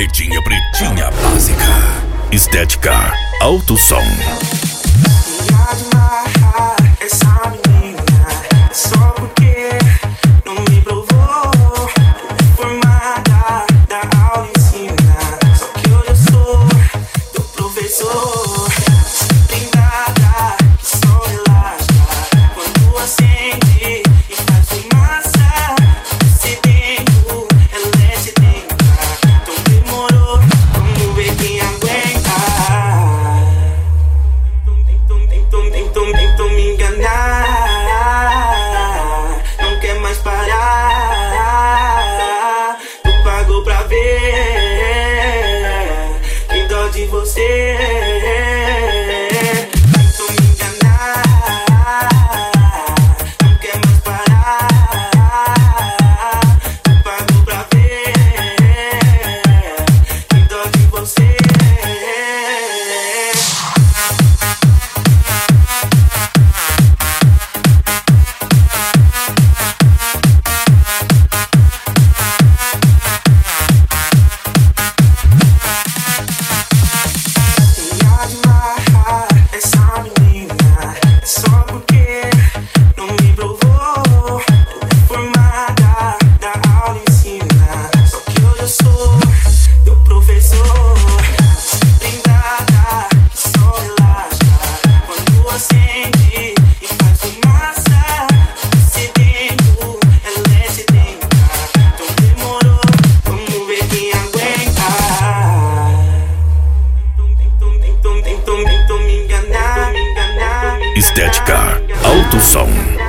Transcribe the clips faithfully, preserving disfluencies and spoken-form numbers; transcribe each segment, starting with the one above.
Barretinha pretinha básica. Estética Alto Som. Essa menina só porque não me provou. Formada da aula ensina, só que hoje eu sou teu professor. Blindada que só relaxa quando acende e faz fumaça. Sedento, ela é sedenta, então demorou, vamos ver quem aguenta. Tentou, tentou, tentou me enganar, não quer mais parar. Tu pagou pra ver, que dó de você. Tentou me enganar, não quer mais parar. Tu pagou pra ver, que dó de você. Essa menina só porque não me provou. Formada da aula ensina, só que hoje eu sou teu professor. Blindada que só relaxa quando acende e faz fumaça. Sedento, ela é sedenta, então demorou, vamos ver quem aguenta. Tentou, tentou, tentou, tentou me enganar, me enganar, me enganar. Estética Alto Som.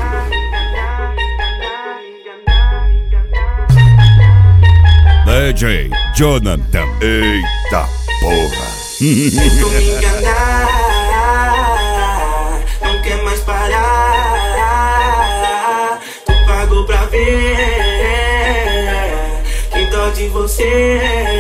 D J Jonathan. Eita porra. Tentou me enganar, não quer mais parar. Tu pagou pra ver, que dó de você.